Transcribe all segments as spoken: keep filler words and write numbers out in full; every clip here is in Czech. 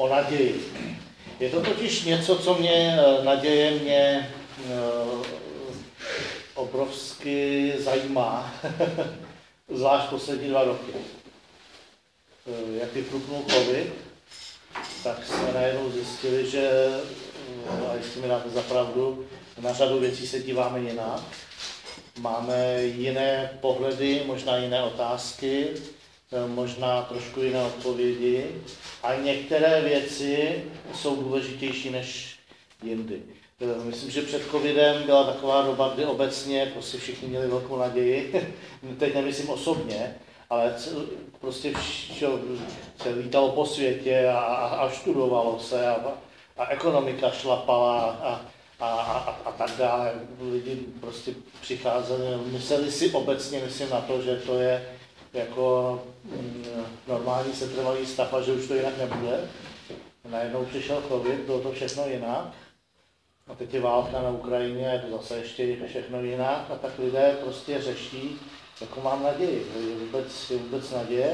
o naději. Je to totiž něco, co mě, naděje mě obrovsky zajímá, zvlášť poslední dva roky. Jak vypuknul covid, tak jsme najednou zjistili, že, a jestli mi dáte za pravdu, na řadu věcí se díváme jinak. Máme jiné pohledy, možná jiné otázky, možná trošku jiné odpovědi a některé věci jsou důležitější než jindy. Myslím, že před covidem byla taková doba, kdy obecně prostě všichni měli velkou naději, teď nemyslím osobně, ale prostě se lítalo po světě a, a, a studovalo se a, a ekonomika šlapala a, a, a, a tak dále. Lidi prostě přicházeli, mysleli si obecně, myslím na to, že to je jako mm, normální setrvalý stav a že už to jinak nebude. Najednou přišel covid, bylo to všechno jinak. A teď je válka na Ukrajině a je to zase ještě všechno jinak. A tak lidé prostě řeší, jako mám naději, je vůbec, je vůbec naděje.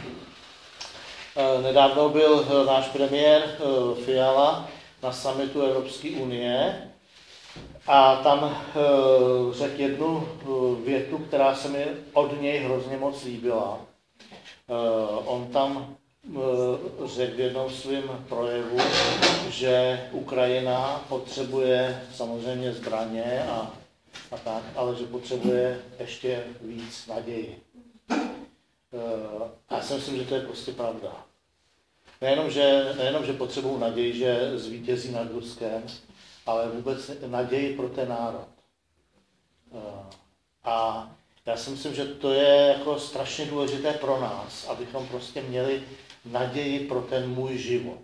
Nedávno byl náš premiér Fiala na summitu Evropské unie a tam řekl jednu větu, která se mi od něj hrozně moc líbila. On tam řekl v jednom svém projevu, že Ukrajina potřebuje samozřejmě zbraně a, a tak, ale že potřebuje ještě víc naději. Já si myslím, že to je prostě pravda. Nejenom, že, nejenom, že potřebují naději, že zvítězí nad Ruskem, ale vůbec naději pro ten národ. A já si myslím, že to je jako strašně důležité pro nás, abychom prostě měli naději pro ten můj život.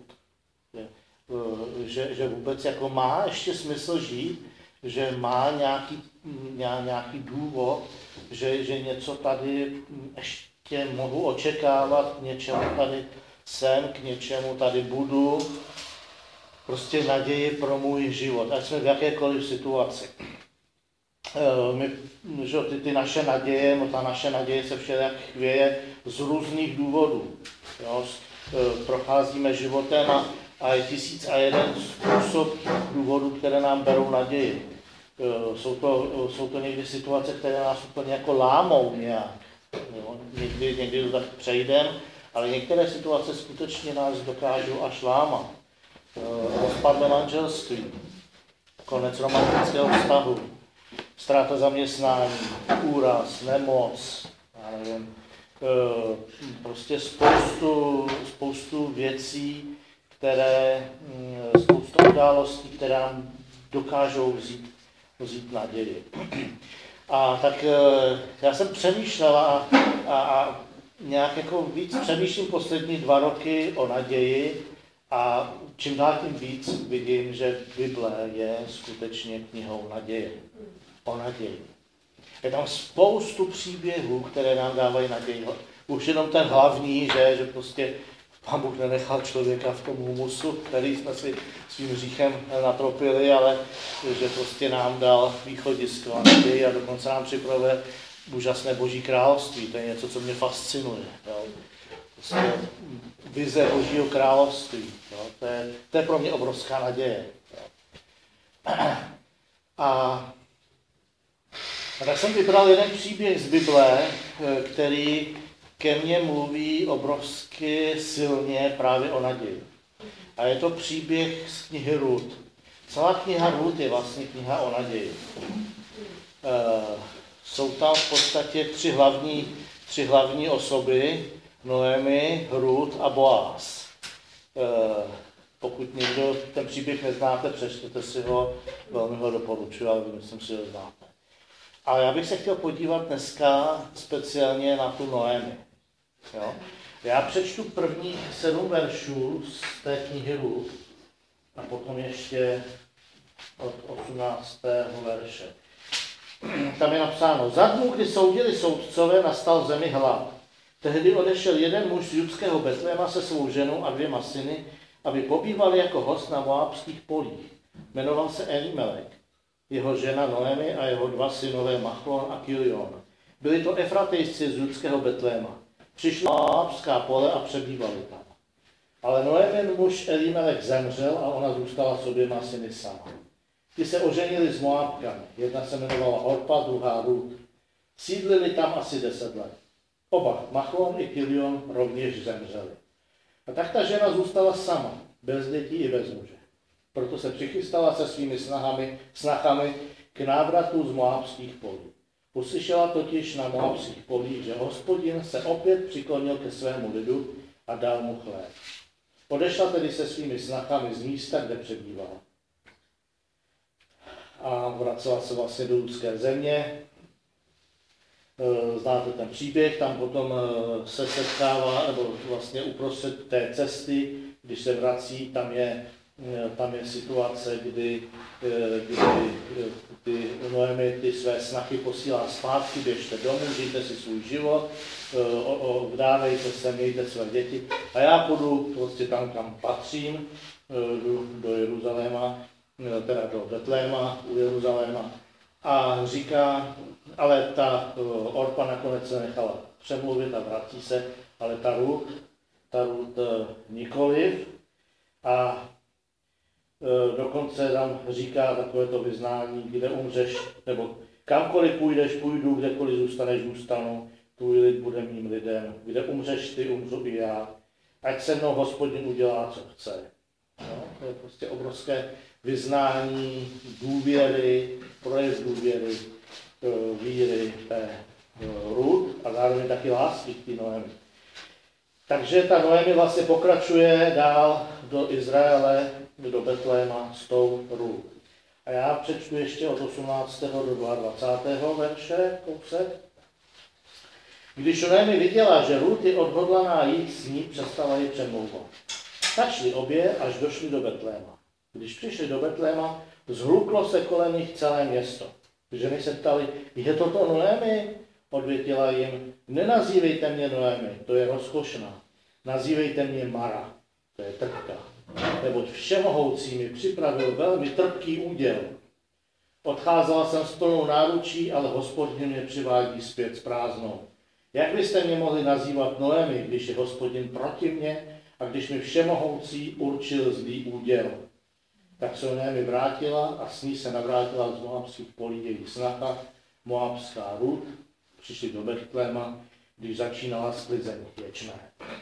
Že, že vůbec jako má ještě smysl žít, že má nějaký, nějaký důvod, že, že něco tady ještě mohu očekávat, k něčemu tady jsem, k něčemu tady budu. Prostě naději pro můj život, ať jsme v jakékoliv situaci. My, že ty, ty naše naděje, no ta naše naděje se všelijak chvěje z různých důvodů. Jo? Procházíme životem a, a je tisíc a jeden způsob důvodů, které nám berou naději. Jsou to, jsou to někdy situace, které nás úplně jako lámou nějak. Jo? Někdy, někdy to tak přejdem, ale některé situace skutečně nás dokážou až lámat. Rozpadlé manželství, konec romantického vztahu, ztráta zaměstnání, úraz, nemoc, já nevím, prostě spoustu, spoustu věcí, které, spoustu událostí, které nám dokážou vzít, vzít naději. A tak já jsem přemýšlela a, a, a nějak jako víc přemýšlím poslední dva roky o naději a čím dál tím víc vidím, že Bible je skutečně knihou naděje. O naději. Je tam spoustu příběhů, které nám dávají naději. Už jenom ten hlavní, že, že prostě Pán Bůh nenechal člověka v tom humusu, který jsme si svým hříchem natropili, ale že prostě nám dal východisko a naději a dokonce nám připravuje úžasné Boží království. To je něco, co mě fascinuje. Jo. Prostě vize Božího království. Jo. To, je, to je pro mě obrovská naděje. Jo. A A tak jsem vybral jeden příběh z Bible, který ke mně mluví obrovsky silně právě o naději. A je to příběh z knihy Rut. Celá kniha Rut je vlastně kniha o naději. Jsou tam v podstatě tři hlavní, tři hlavní osoby, Noemi, Rut a Boaz. Pokud někdo ten příběh neznáte, přečtěte si ho, velmi ho doporučuji, ale myslím si, že ho znáte. A já bych se chtěl podívat dneska speciálně na tu Noemi. Jo? Já přečtu prvních sedm veršů z té knihy Rut a potom ještě od osmnáctého verše. Tam je napsáno, za dnů, kdy soudili soudcové, nastal v zemi hlad. Tehdy odešel jeden muž z judského Betléma se svou ženou a dvěma syny, aby pobývali jako host na moabských polích. Jmenoval se Elimelech. Jeho žena Noemi a jeho dva synové Machlon a Kilion. Byli to Efratejci z judského Betléma. Přišli na moabská pole a přebývali tam. Ale Noemin muž Elimelech zemřel a ona zůstala s oběma syny sama. Ti se oženili s Moábkami. Jedna se jmenovala Orpa, druhá Rút. Sídlili tam asi deset let. Oba, Machlon i Kilion, rovněž zemřeli. A tak ta žena zůstala sama, bez dětí i bez muže. Proto se přichystala se svými snahami, snahami k návratu z moábských polí. Uslyšela totiž na moábských polích, že Hospodin se opět přiklonil ke svému lidu a dal mu chléb. Odešla tedy se svými snahami z místa, kde přebývala. A vracela se vlastně do lidské země. Znáte ten příběh, tam potom se setkává, nebo vlastně uprostřed té cesty, když se vrací, tam je, tam je situace, kdy, kdy ty Noemi ty své snachy posílá zpátky, běžte domů, žijte si svůj život, vdávejte se, mějte své děti a já půjdu prostě tam, kam patřím, jdu do Jeruzaléma, teda do Betléma, u Jeruzaléma a říká, ale ta Orpa nakonec se nechala přemluvit a vrací se, ale ta Rút, ta Rút nikoliv a dokonce tam říká takovéto vyznání, kde umřeš, nebo kamkoliv půjdeš, půjdu, kdekoliv zůstaneš, zůstanu, tvůj lid bude mým lidem, kde umřeš ty, umřu i já, ať se mnou Hospodin udělá, co chce. No, to je prostě obrovské vyznání důvěry, projev důvěry, víry té Rút a zároveň taky lásky k té Noemi. Takže ta Noemi vlastně pokračuje dál do Izraele, do Betléma s tou Rút. A já přečtu ještě od osmnáctého do dvacátého verše kousek. Když Noemi viděla, že Rút je odhodlaná jít s ní, přestala ji přemlouvat. Tak šli obě, až došli do Betléma. Když přišli do Betléma, zhluklo se kolem nich celé město. Ženy se ptali, je to to Noemi? Odvětila jim, nenazývejte mě Noemi, to je rozkošná. Nazývejte mě Mara, to je trpká. Neboť Všemohoucí mi připravil velmi trpký úděl. Odcházela jsem s plnou náručí, ale Hospodin mě přivádí zpět s prázdnou. Jak byste mě mohli nazývat Noemi, když je Hospodin proti mně a když mi Všemohoucí určil zlý úděl? Tak se Noemi vrátila a s ní se navrátila z moabských polí její snaha, moabská Rút, přišli do Betléma, když začínala sklizeň ječné.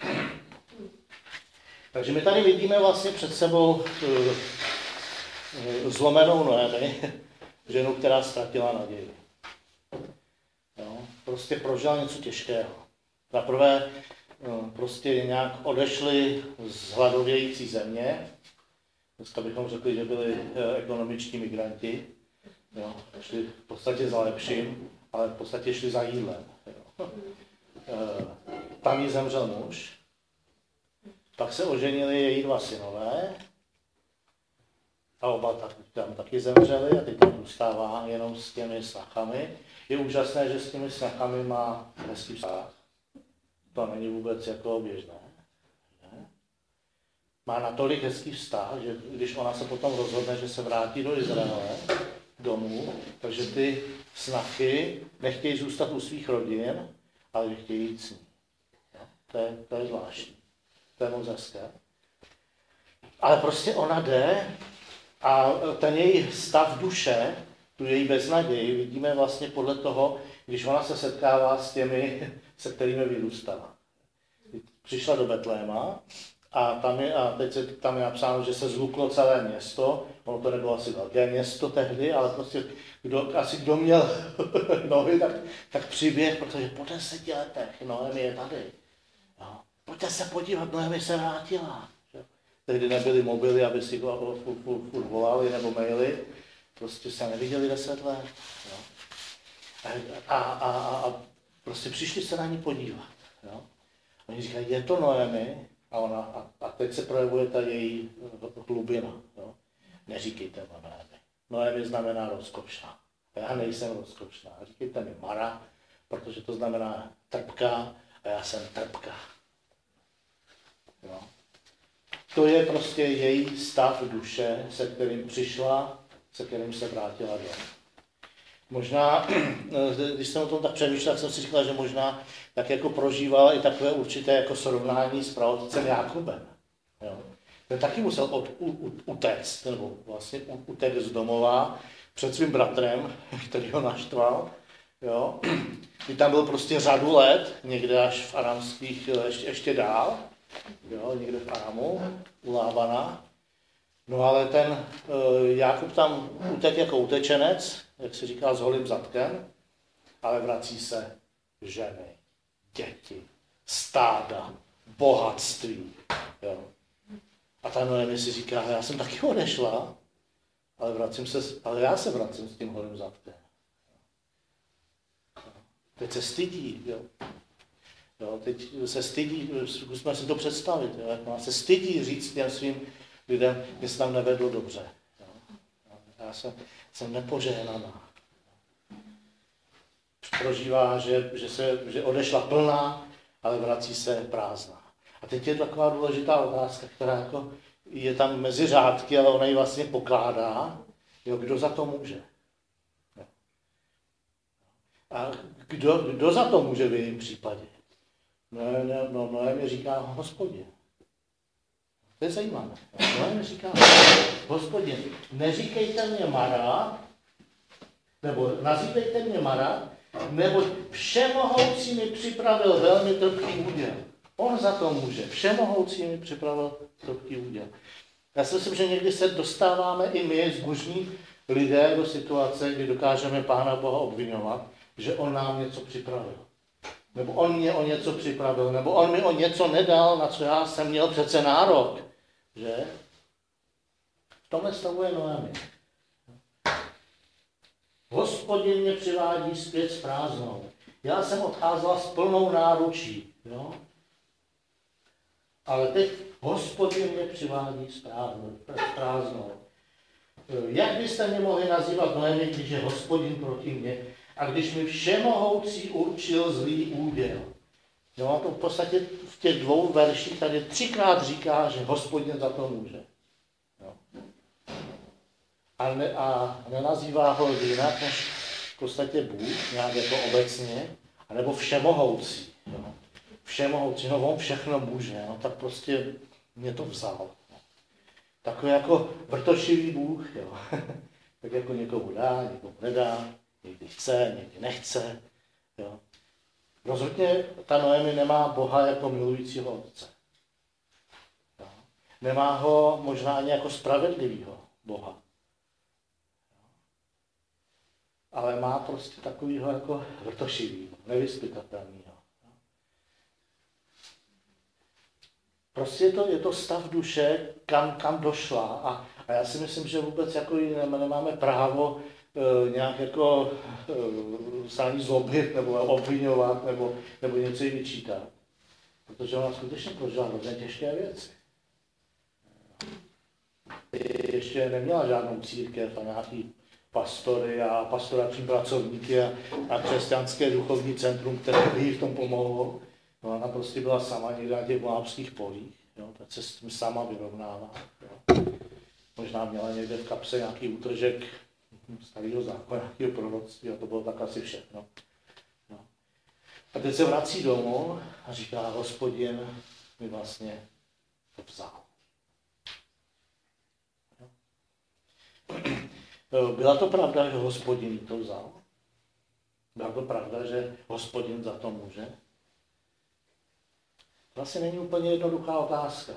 Takže my tady vidíme vlastně před sebou uh, uh, zlomenou Noemi, ženu, která ztratila naději. Jo? Prostě prožila něco těžkého. Zaprvé uh, prostě nějak odešli z hladovějící země. Dneska bychom řekli, že byli uh, ekonomičtí migranti. Jo? Šli v podstatě za lepším, ale v podstatě šli za jídlem. Jo? Uh, tam jí zemřel muž. Pak se oženili její dva synové a oba tak, tam taky zemřeli a teď tam zůstává jenom s těmi snachami. Je úžasné, že s těmi snachami má hezký vztah. To není vůbec jako běžné. Ne? Má natolik hezký vztah, že když ona se potom rozhodne, že se vrátí do Izraele domů, takže ty snachy nechtějí zůstat u svých rodin, ale chtějí jít s ní. To je, to je zvláštní. To je moc hezké. Ale prostě ona jde a ten její stav duše, tu její beznaději, vidíme vlastně podle toho, když ona se setkává s těmi, se kterými vyrůstala. Přišla do Betléma a, tam je, a teď se, tam je napsáno, že se zhluklo celé město. Ono to nebylo asi velké město tehdy, ale prostě kdo, asi kdo měl nohy, tak, tak přiběh, protože po deseti letech Noemi je tady. Jo. Pojďte se podívat, Noemi se vrátila. Tehdy nebyly mobily, aby si ho furt volali nebo maily. Prostě se neviděli deset let. Jo. A, a, a, a prostě přišli se na ní podívat. Jo. Oni říkají, je to Noemi? A, ona, a, a teď se projevuje ta její hlubina. Jo. Neříkejte Noemi. Noemi znamená rozkošná. Já nejsem rozkošná. Říkejte mi Mara, protože to znamená trpká a já jsem trpká. Jo. To je prostě její stav duše, se kterým přišla, se kterým se vrátila domů. Možná, když jsem o tom tak přemýšlel, tak jsem si říkal, že možná tak jako prožívala i takové určité jako srovnání s praotcem Jákobem. ten taky musel od, u, u, utéct, nebo vlastně utéct z domova před svým bratrem, který ho naštval. Jo. I tam byl prostě řadu let, někde až v aramských, ještě, ještě dál, jo, někde v Aramu, u Lábana. No ale ten uh, Jákob tam utek jako utečenec, jak se říká, s holým zadkem, ale vrací se ženy, děti, stáda, bohatství. Jo. A ta Noemi si říká, já jsem taky odešla, ale, vracím se, ale já se vracím s tím holým zadkem. Teď se stydí, jo. Jo, teď se stydí, zkusme si to představit, jo, jak má se stydí říct těm svým lidem, že se tam nevedlo dobře. Jo. Já jsem, jsem nepožehnaná. Prožívá, že, že, se, že odešla plná, ale vrací se prázdná. A teď je taková důležitá otázka, která jako je tam mezi řádky, ale ona ji vlastně pokládá, jo, kdo za to může. Jo. A kdo, kdo za to může v jejím případě? No, no, no, no mi říká Hospodin. To je zajímavé. No mi říká Hospodin, neříkejte mě Mara, nebo nazývejte mě Mara, nebo Všemohoucí mi připravil velmi trpký úděl. On za to může. Všemohoucí mi připravil trpký úděl. Já si myslím, že někdy se dostáváme i my, zbožní lidé, do situace, kdy dokážeme Pána Boha obvinovat, že on nám něco připravil. Nebo on mě o něco připravil, nebo on mi o něco nedal, na co já jsem měl přece nárok. Že? V tomhle stavu je Noemi. Hospodin mě přivádí zpět s prázdnou. Já jsem odcházela s plnou náručí. Jo? Ale teď Hospodin mě přivádí s prázdnou. Jak byste mě mohli nazývat Noemi, když je Hospodin proti mně a když mi Všemohoucí určil zlý úděl? Jo, a to v podstatě v těch dvou verších tady třikrát říká, že Hospodin za to může. Jo. A, ne, a nenazývá ho jinak než v podstatě Bůh, nějak jako obecně, anebo Všemohoucí. Jo. Všemohoucí, no on všechno může, no, tak prostě mě to vzal. No. Takový jako vrtošivý Bůh, jo. Tak jako někomu dá, někomu nedá, někdy chce, někdy nechce. Jo. Rozhodně ta Noemi nemá Boha jako milujícího otce. Jo. Nemá ho možná ani jako spravedlivýho Boha. Jo. Ale má prostě takovýho jako vrtošivýho, nevyspytatelného. Prostě je to, je to stav duše, kam, kam došla a, a já si myslím, že vůbec jako nemáme právo e, nějak jako e, se ani zlobit nebo obvinovat nebo, nebo něco jí vyčítat. Protože ona skutečně prožila hrozně těžké věci. Ještě neměla žádnou církev a nějaký pastory a pastorační pracovníky a, a křesťanské duchovní centrum, které by jí v tom pomohlo. No, ona prostě byla sama někde na těch moábských polích, jo, tak se s tím sama vyrovnává. Jo. Možná měla někde v kapse nějaký útržek starého zákona, nějakého proroctví a to bylo tak asi všechno. Jo. A teď se vrací domů a říká, Hospodin mi vlastně to vzal. Jo. Byla to pravda, že Hospodin to vzal? Byla to pravda, že Hospodin za to může? Vlastně není úplně jednoduchá otázka.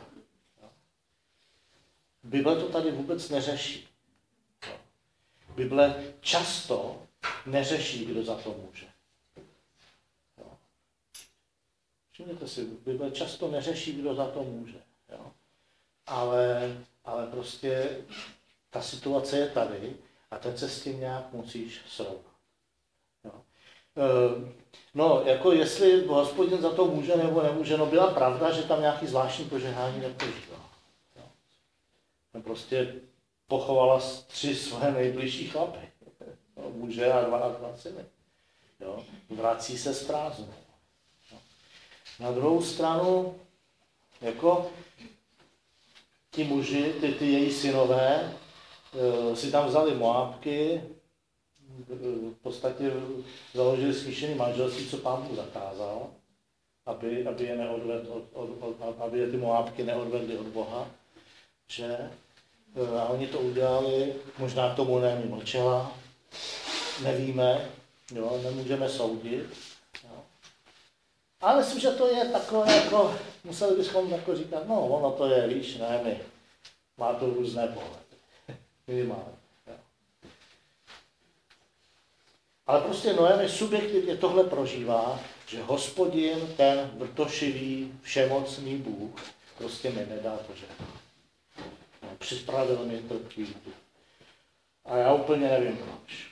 Bible to tady vůbec neřeší. Bible často neřeší, kdo za to může. Všimněte si, Bible často neřeší, kdo za to může. Ale, ale prostě ta situace je tady a teď se s tím nějak musíš srovnat. No, jako jestli Hospodin za to může nebo nemůže, no byla pravda, že tam nějaký zvláštní požehnání neprožívá. No, prostě pochovala tři své nejbližší chlapy, no, muže a dva a dva syny. Jo. Vrací se s prázdnou. No. Na druhou stranu, jako ti muži, ty, ty její synové, si tam vzali Moábky, v podstatě založili smíšený manželství, co Pán Bůh zakázal, aby, aby, je neodvedl od, od, od, aby je ty Moábky neodvedly od Boha. že a oni to udělali, možná k tomu Noemi mlčela, nevíme, jo, nemůžeme soudit. Jo. Ale myslím, že to je takové jako, museli bychom jako říkat, no ono to je, víš, Noemi, má to různé pohledy, minimálně. Jo. Ale prostě Noemi subjektivně tohle prožívá, že Hospodin, ten vrtošivý, všemocný Bůh, prostě mi nedal požehnat. Připravil mi trpkýtu. A já úplně nevím proč.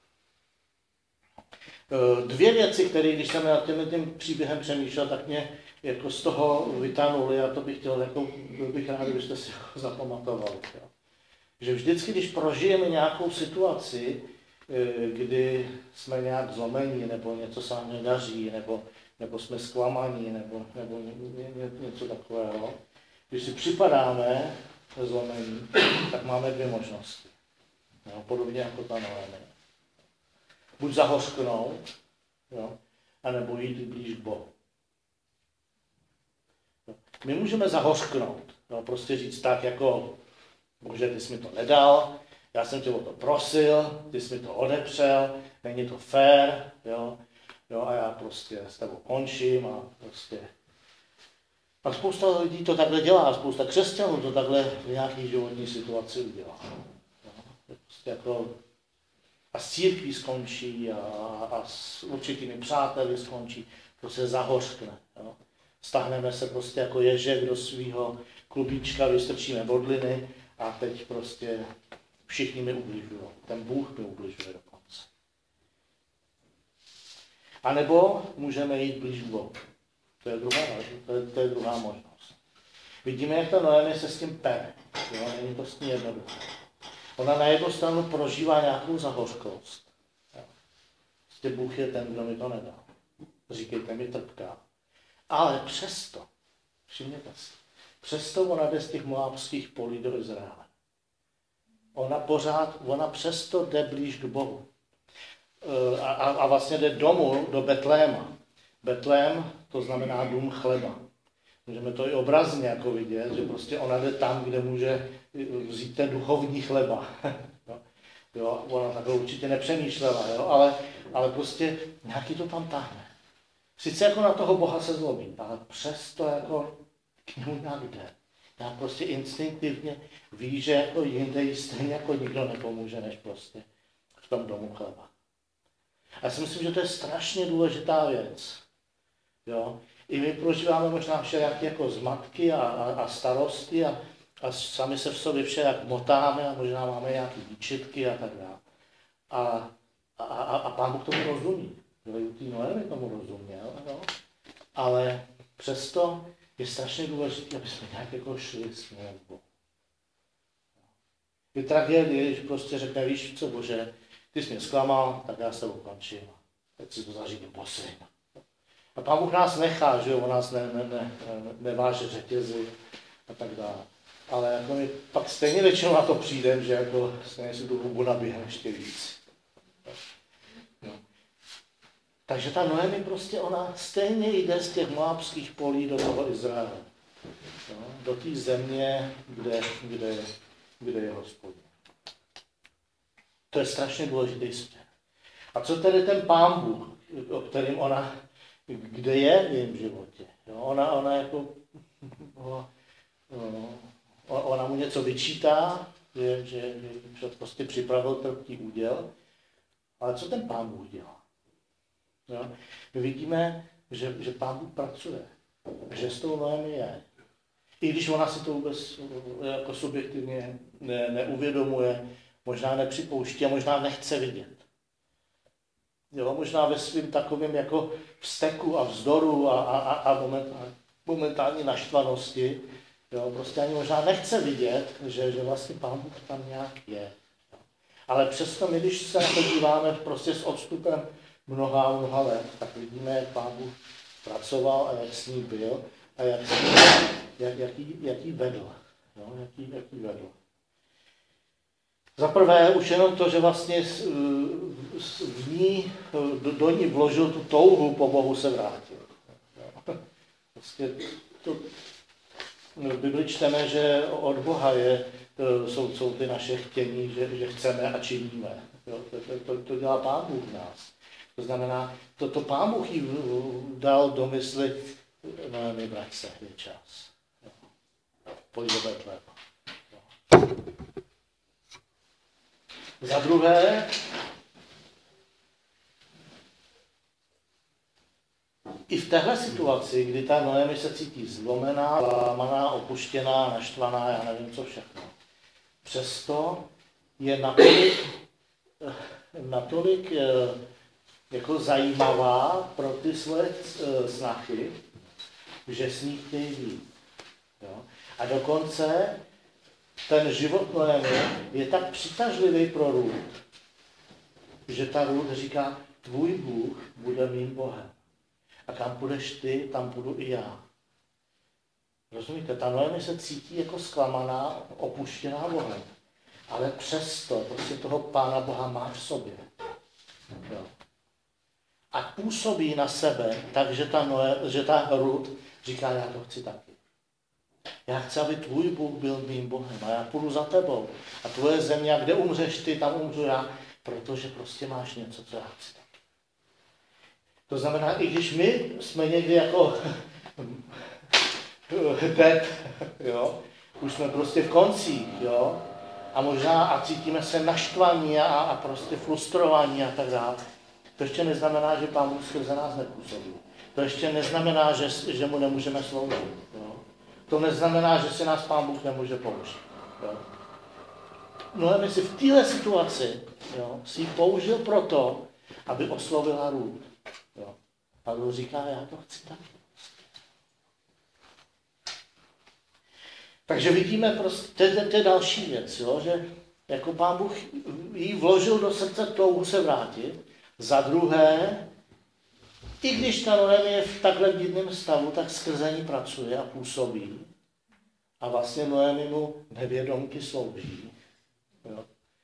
Dvě věci, které, když jsem nad tím, tím příběhem přemýšlel, tak mě jako z toho vytanuly a to bych chtěl, jako, byl bych rád, kdybyste si ho zapamatovali. Jo. Že vždycky, když prožijeme nějakou situaci, kdy jsme nějak zlomení, nebo něco se nám nedaří, nebo, nebo jsme zklamaní, nebo, nebo ně, ně, něco takového, když si připadáme zlomení, tak máme dvě možnosti. Jo, podobně jako ta Noemi. Buď zahořknout, jo, anebo jít blíž k Bohu. Jo. My můžeme zahořknout, jo, prostě říct tak jako, bože, ty jsi mi to nedal, já jsem tě o to prosil, ty jsi mi to odepřel, není to fér, jo, jo, a já prostě s tebou končím a prostě... A spousta lidí to takhle dělá, spousta křesťanů to takhle v nějaké životní situaci udělá. Jo, prostě jako... A s církví skončí a, a s určitými přáteli skončí, prostě zahořkne. Jo. Stáhneme se prostě jako ježek do svého klubíčka, vystrčíme bodliny a teď prostě všichni mi ubližují. Ten Bůh mi ubližuje dokonce. A nebo můžeme jít blíž k Bohu. To je druhá, to je, to je druhá možnost. Vidíme, jak ta Noemi se s tím pere. Jo, není to s ní jednoduché. Ona na jednu stranu prožívá nějakou zahořkost. Prostě Bůh je ten, kdo mi to nedal. Říkejte mi trpká. Ale přesto, všimněte si, přesto ona jde z těch moábských polí do Izraele. Ona pořád, ona přesto jde blíž k Bohu. A, a, a vlastně jde domů do Betléma. Betlém, to znamená dům chleba. Můžeme to i obrazně jako vidět, že prostě ona jde tam, kde může vzít ten duchovní chleba. jo, jo, ona takhle určitě nepřemýšlela, jo, ale, ale prostě nějaký to tam táhne. Sice jako na toho Boha se zlobí, ale přesto jako k němu nějak jde. Já prostě instinktivně ví, že jako jinde jí stejně jako nikdo nepomůže, než prostě v tom domu chleba. A já si myslím, že to je strašně důležitá věc. Jo. I my prožíváme možná všelijaké jako zmatky a, a, a starosti a, a sami se v sobě všelijak motáme a možná máme nějaké výčitky a tak dále. A, a, a, a Pán Bůh tomu rozumí. U té Noemi tomu rozuměl, no. Ale přesto je strašně důležité, aby jsme nějak jako šli směrem k Bohu. Je tragédie, když prostě řekne, víš co, Bože, ty jsi mě zklamal, tak já s tebou končím. Teď si to zařídím po svým. A Pán Bůh nás nechá, že jo, on nás ne, ne, ne, neváže řetězy a tak dále. Ale jako my pak stejně většinou na to přijdeme, že jako stejně si tu hubu nabíhne ještě víc. No. Takže ta Noemi prostě, ona stejně jde z těch moábských polí do toho Izraele. No, do té země, kde, kde, kde je Hospodin. To je strašně důležitý směr. A co tedy ten Pán Bůh, o kterém ona, kde je v jejím životě? Jo, ona, ona jako, o, o, ona mu něco vyčítá, že, že, že prostě připravil trpký úděl, ale co ten Pán Bůh dělá? Jo? My vidíme, že, že Pán Bůh pracuje, že s tou Noemi je. I když ona si to vůbec jako subjektivně ne, neuvědomuje, možná nepřipouští a možná nechce vidět. Jo, možná ve svým takovým jako vzteku a vzdoru a, a, a momentální, momentální naštvanosti, jo, prostě ani možná nechce vidět, že, že vlastně Pán Bůh tam nějak je. Jo. Ale přesto my, když se na to díváme prostě s odstupem mnoha, mnoha let, tak vidíme, jak Pán Bůh pracoval a jak s ní byl a jak, jak, jaký, jaký vedl. Jo, jaký, jaký vedl. Za prvé už jenom to, že vlastně v ní, do, do ní vložil tu touhu po Bohu se vrátit. Vlastně to, v Bibli čteme, že od Boha je, to jsou, jsou ty naše chtění, že, že chceme a činíme. Jo, to, to, to dělá Pán Bůh v nás. To znamená, toto Pán Bůh jí dal do mysli, no mi vrať se, je čas. Jo. Pojď do Betléma. Za druhé, i v téhle situaci, kdy ta Noemi se cítí zlomená, lámaná, opuštěná, naštvaná, já nevím co všechno, přesto je natolik, natolik jako zajímavá pro ty svoje snachy, že s ní chtějí být. Jo? A dokonce ten život Noemi je tak přitažlivý pro Ruth, že ta Ruth říká, tvůj Bůh bude mým Bohem. A kam půjdeš ty, tam půjdu i já. Rozumíte? Ta Noemi se cítí jako zklamaná, opuštěná Bohem. Ale přesto prostě toho Pána Boha má v sobě. Jo. A působí na sebe, takže ta, Noe, že ta Ruth říká, já to chci taky. Já chci, aby tvůj Bůh byl mým Bohem a já půjdu za tebou. A tvoje země, kde umřeš ty, tam umřu já, protože prostě máš něco, co já chci taky. To znamená, i když my jsme někdy jako dead, jo, už jsme prostě v koncích, jo, a možná a cítíme se naštvaní a, a prostě frustrovaní a tak dále, to ještě neznamená, že Pán Bůh skrze nás nepůsobí. To ještě neznamená, že, že mu nemůžeme sloužit. Jo. To neznamená, že si nás Pán Bůh nemůže použít. Jo. No my si v téhle situaci, jo, si ji použil proto, aby oslovila Ruth. Jo. A Ruth říká, já to chci taky. Takže vidíme prostě, to je další věc, jo, že jako Pán Bůh jí vložil do srdce touhu se vrátit. Za druhé, i když ta Noemi je v takhle bídném stavu, tak skrze ní pracuje a působí. A vlastně Noemi mu nevědomky slouží. Jo.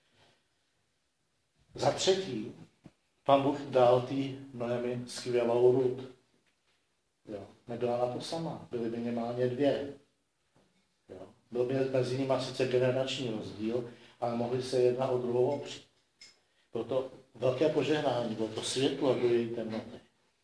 Za třetí, Pán Bůh dal tý Noemi skvělou Ruth. Jo. Nebyla na to sama, byly minimálně dvě. Jo. Byl by mezi nimi sice generační rozdíl, ale mohli se jedna o druhou opřít. Bylo to velké požehnání, bylo to světlo do její temnoty.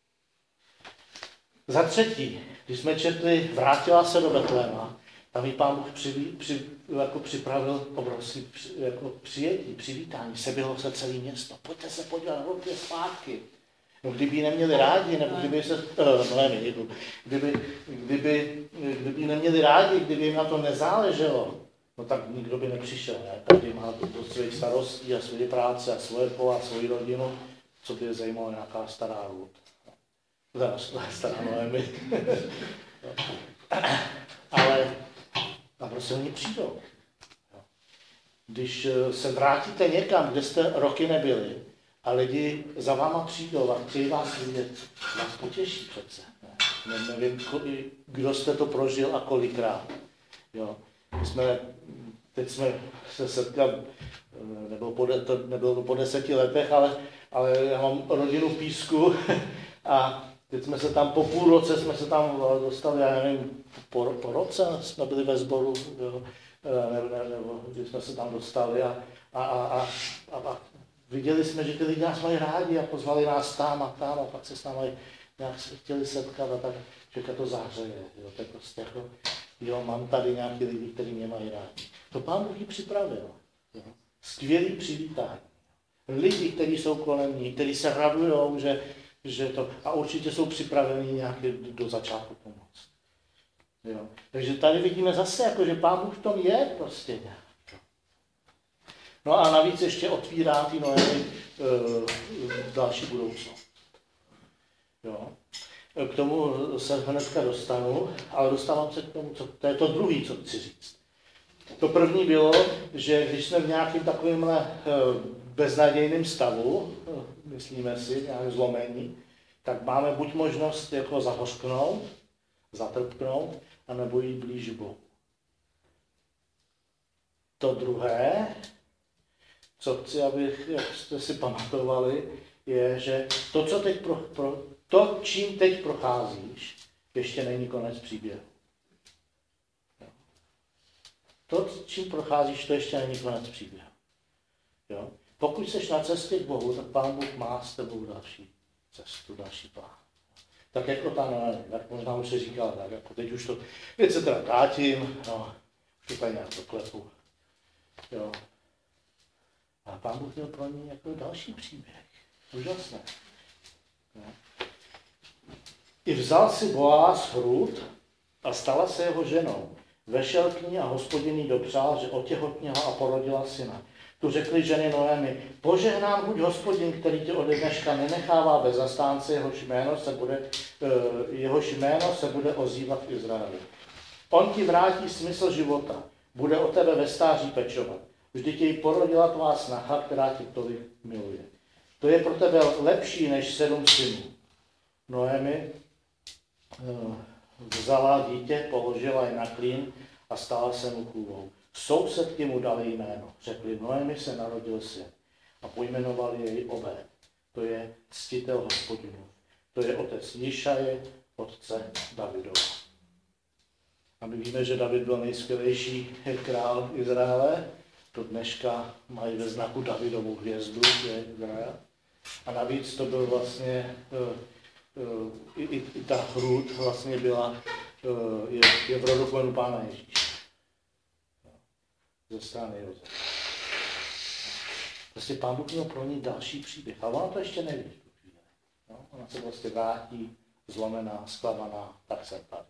Za třetí, když jsme četli, vrátila se do Betléma, tam jí Pán Bůh při, při, jako připravil obrovský při, jako přijetí, přivítání, seběhlo se celé město. Pojďte se podívat, hodně zpátky. No, kdyby ji neměli rádi, nebo kdyby se, uh, no nevím, kdyby, kdyby, kdyby ji neměli rádi, kdyby jim na to nezáleželo, no tak nikdo by nepřišel. Ne? Každý má do svých starostí a svoje práce a svoje pole a svoji rodinu, co by je zajímalo nějaká stará Ruth. Teda stará Noemi. Ale a prostě oni přijdou. Když se vrátíte někam, kde jste roky nebyli, a lidi za váma přijdou a chtějí vás vidět, vás potěší přece. Ne? Nevím, kdo jste to prožil a kolikrát. Jo. My jsme, teď jsme se setkali, nebylo, po, to, nebylo to po deseti letech, ale, ale já mám rodinu v Písku a teď jsme se tam po půl roce jsme se tam dostali, já nevím, po, po roce jsme byli ve sboru, jo, nebo, ne, nebo když jsme se tam dostali a, a, a, a, a viděli jsme, že ty lidi nás mají rádi a pozvali nás tam a tam a pak se s námi nějak chtěli setkat a tak, že to zahřeje. Jo, to je prostě jako, jo, mám tady nějaký lidi, kteří mě mají rádi. To Pán Bůh ji připravil. Jo. Skvělý přivítání. Lidi, kteří jsou kolem ní, kteří se radujou, že, že to, a určitě jsou připraveni nějaký do začátku pomoct. Jo. Takže tady vidíme zase, jako, že Pán Bůh v tom je prostě nějak. No a navíc ještě otvírá ty Noemi e, další budoucnost. Jo. K tomu se hnedka dostanu, ale dostávám se k tomu, co, to je to druhý, co chci říct. To první bylo, že když jsme v nějakým takovémhle e, beznadějném stavu, e, myslíme si, nějak zlomení, tak máme buď možnost jako zahořknout, zatrpknout, anebo jít blíž Bohu. To druhé, co chci, abych, jak jste si pamatovali, je, že to, co teď pro, pro, to, čím teď procházíš, ještě není konec příběhu. Jo. to, čím procházíš, to ještě není konec příběhu. Jo? Pokud jsi na cestě k Bohu, tak Pán Bůh má s tebou další cestu, další plán. Tak jako ta Noé, tak možná už si říkal, tak jako teď už to, teď se teda vrátím, no, už to tady nějak doklepu. Jo. A Pán Bůh měl pro ní jako další příběh. Úžasné. Jo. I vzal si Boáz hrůd a stala se jeho ženou. Vešel k ní a Hospodin jí dopřál, že otěhotněla a porodila syna. Tu řekli ženy Noemi, požehnám buď Hospodin, který tě ode dneška nenechává bez zastánce, jehož jméno se bude, jehož jméno se bude ozývat v Izraeli. On ti vrátí smysl života, bude o tebe ve stáří pečovat. Vždyť jej porodila tvá snaha, která tě tolik miluje. To je pro tebe lepší než sedm synů. Noemi vzala dítě, položila je na klín a stala se mu chůvou. Sousedky mu dali jméno. Řekli, Noemi se narodil syn a pojmenovali jej Obed. To je ctitel Hospodinův. To je otec Jišaje, otce Davidova. A my víme, že David byl nejskvělejší král Izraele. Do dneška mají ve znaku Davidovou hvězdu, je Izrael. A navíc to byl vlastně, i, i, i ta hrůd vlastně byla, je, je v rodokmenu Pána Ježíše. Ze strany Josefa. Prostě Pán Bůh měl pro ní další příběh. A ona to ještě neví v tu chvíli. No, ona se prostě vrátí, zlomená, zklamaná, tak jsem tady.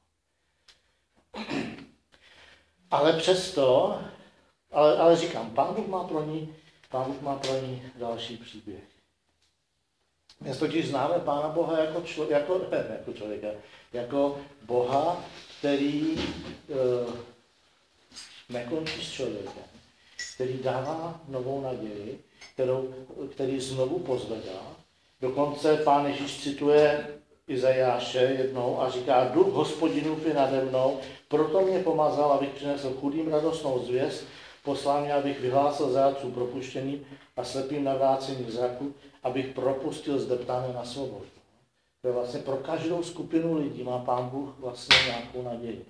Ale přesto, ale, ale říkám, Pán Bůh má pro ní, Pán Bůh má pro ní další příběh. My totiž známe Pána Boha jako, člo, jako, ne, jako člověka, jako Boha, který uh, nekončí s člověkem, který dává novou naději, kterou, který znovu pozvedá. Dokonce Pán Ježíš cituje Izajáše jednou a říká, duch Hospodinův je nade mnou, proto mě pomazal, abych přinesl chudým radostnou zvěst, poslal mě, abych vyhlásil zajatcům propuštěným a slepým navrácení zraku, abych propustil zdeptané na svobodu. To je vlastně pro každou skupinu lidí má Pán Bůh vlastně nějakou naději.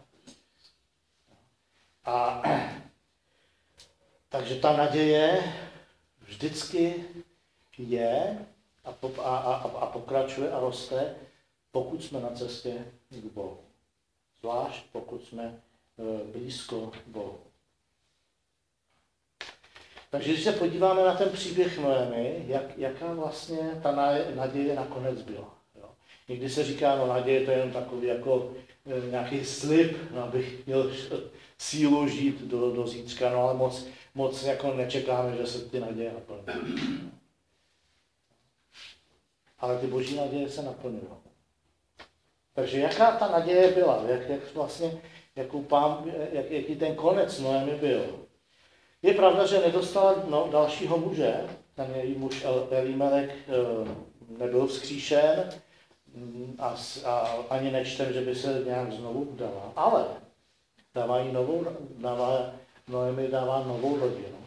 A takže ta naděje vždycky je a, a, a, a pokračuje a roste, pokud jsme na cestě k Bohu. Zvlášť pokud jsme blízko Bohu. Takže když se podíváme na ten příběh Noemi, jak, jaká vlastně ta naděje nakonec byla. Jo. Někdy se říká, no naděje to je jen takový jako nějaký slib, no, abych měl sílu žít do, do zítřka, no ale moc, moc jako nečekáme, že se ty naděje naplní. Ale ty boží naděje se naplňují. Takže jaká ta naděje byla? Jak, jak vlastně, jakou pán, jak, jaký ten konec Noemi byl? Je pravda, že nedostala no, dalšího muže, ten její muž Elimelech nebyl vzkříšen a, a ani nečtem, že by se nějak znovu udala. Ale dává jí novou, dává, Noemi dává novou rodinu.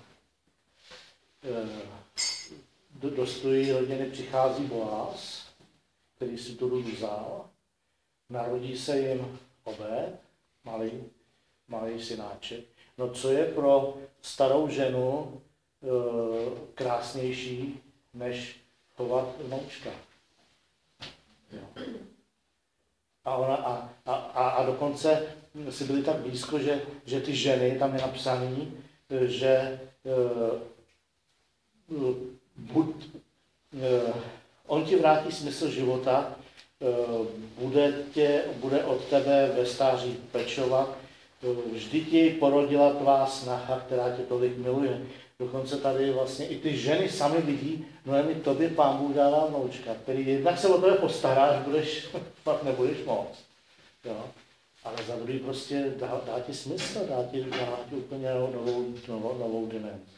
Do, do stojí rodiny přichází Boáz, který si tu rodu vzal. Narodí se jim Obed, malý, malý synáček. No co je pro starou ženu e, krásnější, než chovat vnoučka? Jo. A, ona, a, a, a dokonce si byli tak blízko, že, že ty ženy, tam je napsaný, že e, buď, e, on ti vrátí smysl života, e, bude, tě, bude od tebe ve stáří pečovat, vždy ti porodila tvá snaha, která tě tolik miluje. Dokonce tady vlastně i ty ženy sami vidí, no mi tobě Pán Bůh dává vnoučka, který jednak se o tebe postará, až budeš, pak nebudeš moc. Jo? Ale za druhý prostě dá, dá ti smysl, dá ti, dá ti úplně novou, novou, novou dimenzi.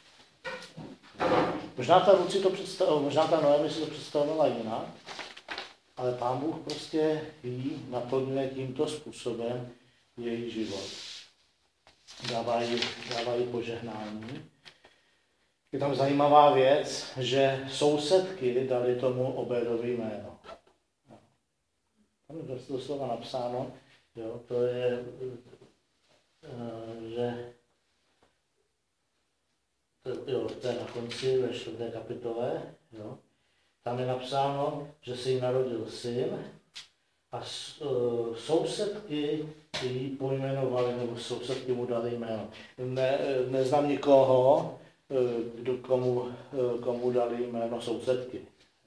Možná ta Ruci to představovala, možná ta Noemi si to představovala jinak, ale Pán Bůh prostě jí naplňuje tímto způsobem její život. Dává jí, dává jí požehnání. Je tam zajímavá věc, že sousedky dali tomu Obedovi jméno. Tam je doslova napsáno, jo, to je že to, jo, to je na konci ve čtvrté kapitole, jo. Tam je napsáno, že se jí narodil syn a sousedky ji pojmenovali, nebo sousedky mu dali jméno. Ne, neznám nikoho, kdo komu, komu dali jméno sousedky.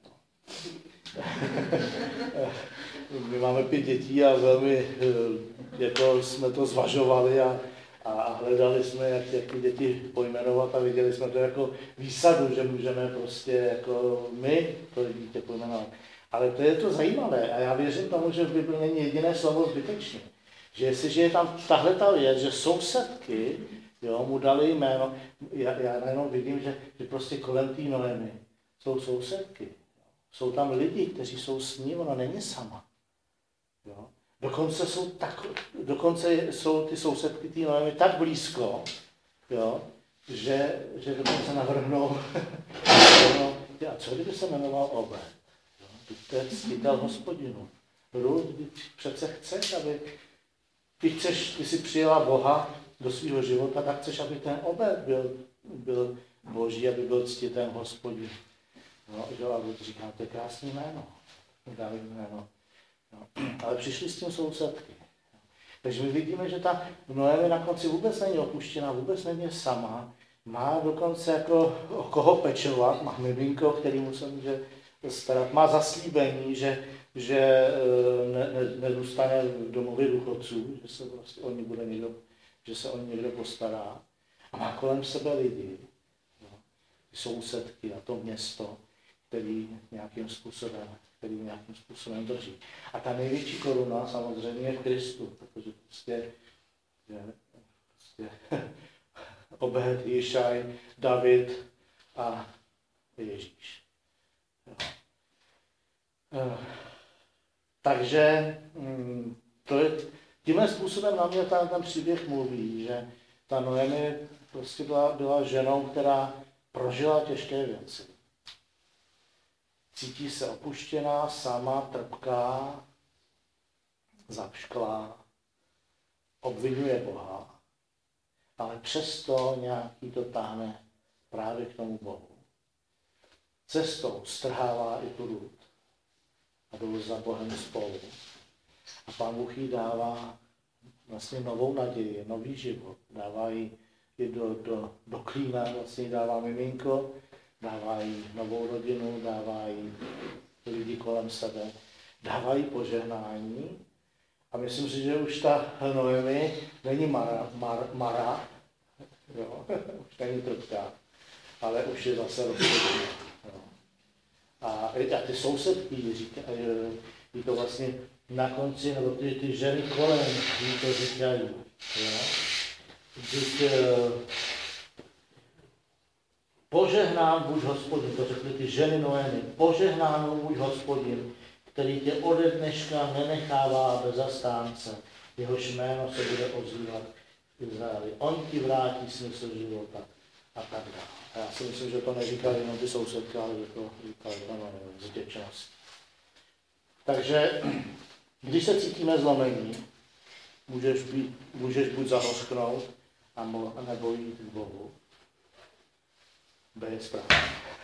My máme pět dětí a velmi jako jsme to zvažovali a, a hledali jsme, jak, jak ty děti pojmenovat a viděli jsme to jako výsadu, že můžeme prostě jako my to dítě pojmenovat. Ale to je to zajímavé a já věřím tomu, že v Bibli není jediné slovo zbytečné. Že jestliže je tam tahle ta věc, že sousedky jo, mu dali jméno, já, já najednou vidím, že, že prostě kolem té Noemi jsou sousedky. Jsou tam lidi, kteří jsou s ní, ona není sama. Jo. Dokonce jsou, tak, dokonce jsou ty sousedky té Noemi tak blízko, jo, že, že dokonce navrhnou, a co kdyby se jmenoval Obed? To je ctitel Hospodinu. Rud, přece chceš, aby, ty chceš, ty si přijela Boha do svého života, tak chceš, aby ten Obed byl, byl Boží, aby byl ctitel Hospodinu. No, že, a Rud říká, to je krásný jméno. Dávid jméno. No. Ale přišli s tím sousedky. Takže my vidíme, že ta Noemi na konci vůbec není opuštěná, vůbec není sama. Má dokonce jako o koho pečovat, má miminko, kterýmu se může starat, má zaslíbení, že, že ne, ne, nezůstane v domově důchodců, že se prostě o ní bude někdo, že se o ní někdo postará. A má kolem sebe lidi, jo, sousedky a to město, který nějakým způsobem, který nějakým způsobem drží. A ta největší koruna samozřejmě je v Kristu, protože prostě, je, prostě Obed, Jišaj, David a Ježíš. Jo. Takže to je, tímhle způsobem na mě ten, ten příběh mluví, že ta Noemi prostě byla, byla ženou, která prožila těžké věci. Cítí se opuštěná, sama, trpká, zapšklá, obvinuje Boha, ale přesto nějaký to táhne právě k tomu Bohu. Cestou strhává i tu Rud a jdou za Bohem spolu. A Pán Bůh jí dává vlastně novou naději, nový život. Dává jí i do, do, do klína, vlastně dává miminko, dává jí novou rodinu, dává jí lidi kolem sebe, dává jí požehnání. A myslím si, že už ta Noemi není Mara, Mar, Mara jo, už není trpká, ale už je zase rozhodná. A, a ty sousedky říkají, jí to vlastně na konci, nebo ty, ty ženy kolem jí to říkají. Když požehnám buď Hospodin, to řekli ty ženy Noemi, požehnáno buď Hospodin, který tě ode dneška nenechává bez zastánce, jehož jméno se bude ozývat v Izraeli. On ti vrátí smysl života a tak dále. A já si myslím, že to neříkali jenom ty sousedky, ale že to říkali z vděčnosti. Takže když se cítíme zlomení, můžeš, být, můžeš buď zahořknout, nebo jít k Bohu. B je správně.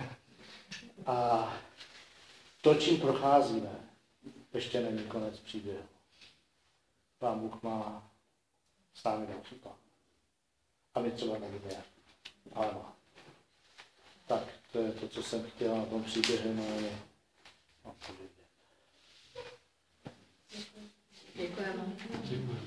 A to, čím procházíme, ještě není konec příběhu. Pán Bůh má s námi další plán. A my třeba nevíme jak, ale má. Tak, to je to, co jsem chtěl na tom příběhu, no je odpovědět. Děkujeme. Děkujeme.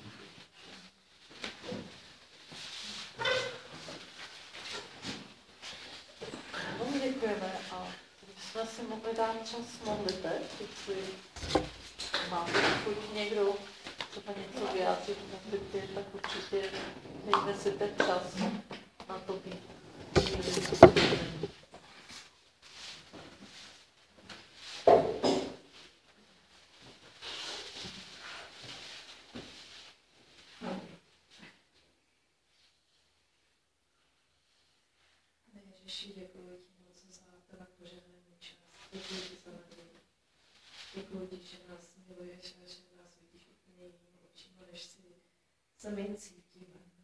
No, děkujeme a jsme si mohli dát čas modliteb, jestli máte chuť někdo třeba něco vyjádřit v modlitbě, tak určitě dejme si ten čas na to být. Ježiši, děkuji ti moc za ten požehnaný čas. Děkuji ti za naději. Děkuji ti, že nás miluješ a že nás vidíš úplně jiným očima, než si sami cítíme.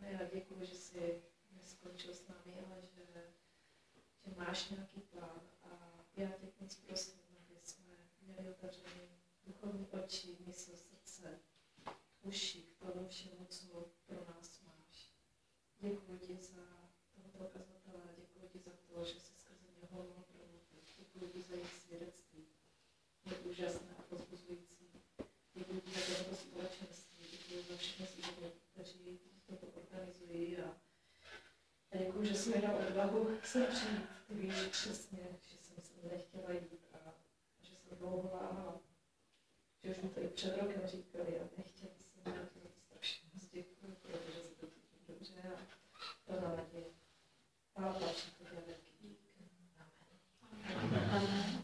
já děkuji, že jsi neskončil s námi, ale že, že máš nějaký plán a já tě moc prosím, aby jsme měli otevřené duchovní oči, mysl, srdce, uši k tomu všemu, co pro nás máš. Děkuji ti za tohoto kazatele, děkuji ti za to, že jsi skrze něho mohl promluvit. Děkuji ti za jejich svědectví. Je úžasné a pozbuzující. Děkuji ti za tohoto společenství, děkuji za všechny lidi, kteří toto organizují a a děkuji, že jsi mi dal odvahu se přijít. Ty víš přesně, že jsem se nechtěla jít a že jsem dlouho váhala. Že už mi to i před rokem říkali a nechtěla jsem, já to strašně moc děkuji, protože se to cítím dobře a plná naděje. Pána Páči, to je velký dík. Amen. Amen.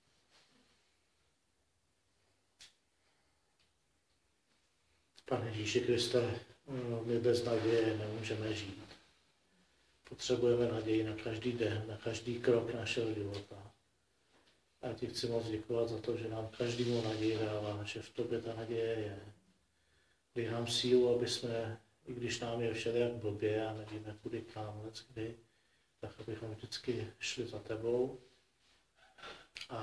Pane Ježíši Kriste, my bez naděje nemůžeme žít. Potřebujeme naději na každý den, na každý krok našeho života. A já ti chci moc děkovat za to, že nám každému naději dává, že v tobě ta naděje je. Dej nám sílu, aby jsme, i když nám je všelijak blbě a nevíme kudy kam, kdy, tak abychom vždycky šli za tebou. A,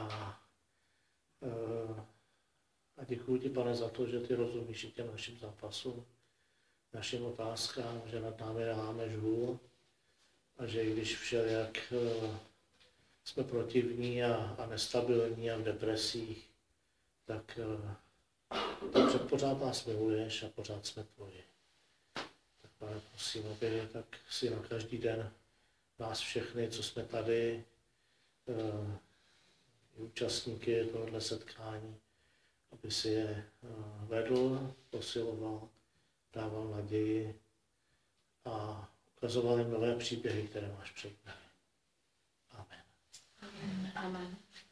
a děkuji ti, Pane, za to, že ty rozumíš i těm našim zápasům, našim otázkám, že nad námi nelámeš hůl. A že i když všelijak uh, jsme protivní a, a nestabilní a v depresích, tak, uh, tak pořád nás miluješ a pořád jsme tvoji. Tak Pane, prosím, aby tak si na každý den nás všechny, co jsme tady, uh, účastníky tohoto setkání, aby si je uh, vedl, posiloval, dával naději a ukazoval jim nové příběhy, které máš před námi. Amen. Amen. Amen.